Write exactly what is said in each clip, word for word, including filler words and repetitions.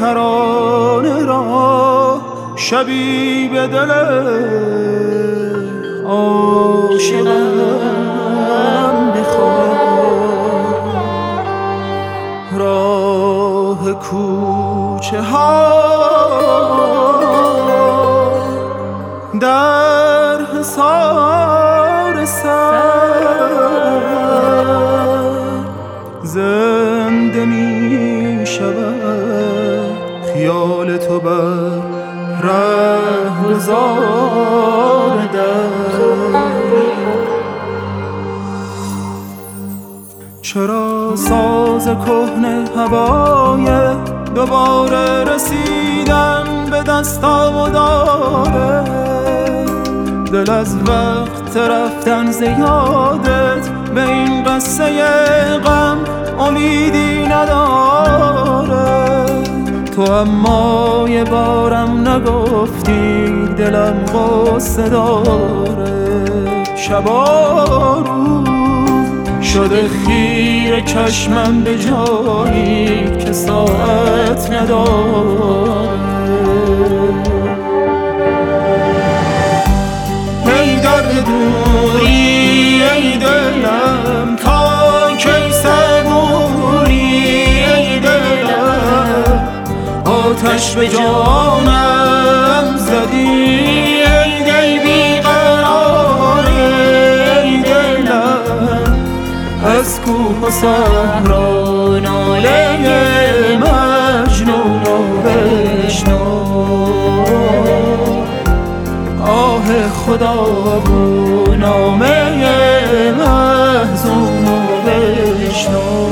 ترانه را شبی به دل عاشقم بخواه. راه کوچه ها در حصار سر زنده می شود خیال تو بر رهگذار در. چرا ساز کهنه هوای دوباره رسیدن به دستام داره؟ دل از وقت رفتن زیادت به این قصه غم امیدی نداره. تو اما یه بارم نگفتی دلم غصه داره. شبا روز شده خیره چشمم به جایی که ساعت نداره. ای درد دوری ای دلم تا کی صبوری؟ ای دلم آتش به جانم زدی. ای دل بیقراره ای دلم از کوه و صحرا ناله مجنون رو بشنو. آه خدا و نامه محزون رو بشنو.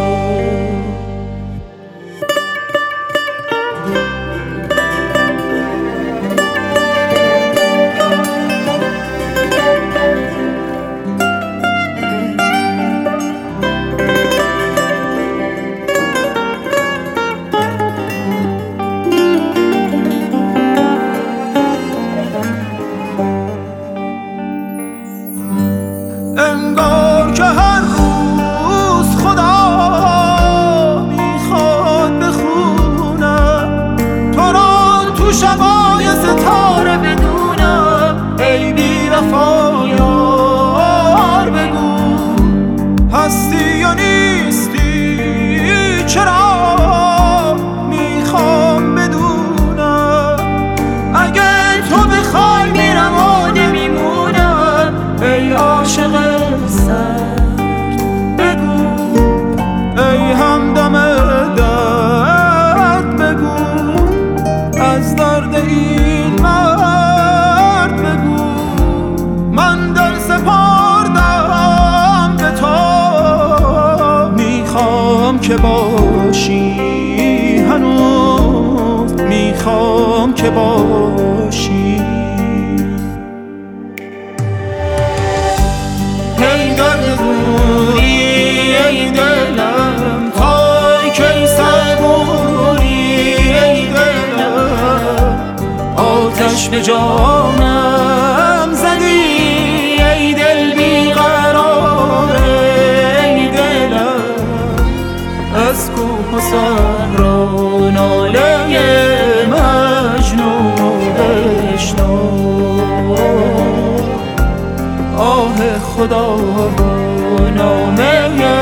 انگار که هر روز خدا میخواد بخونم تو را تو شبای ستاره بدونم. ای بی وفا یار بگو هستی یا نیستی؟ چرا میخوام بدونم. اگه تو بخوای میرم و نمیمونم. ای عاشق ای همدم درد بگو از درد این مرد بگو. من دل سپردم به تو میخوام که باشی هنوز میخوام که باشی. ای درد دوری ای دلم تا کی صبوری؟ ای دلم آتش به جانم زدی. ای دل بیقراره ای دلم از کوه و صحرا ناله مجنون رو بشنو. آه خدا و نامه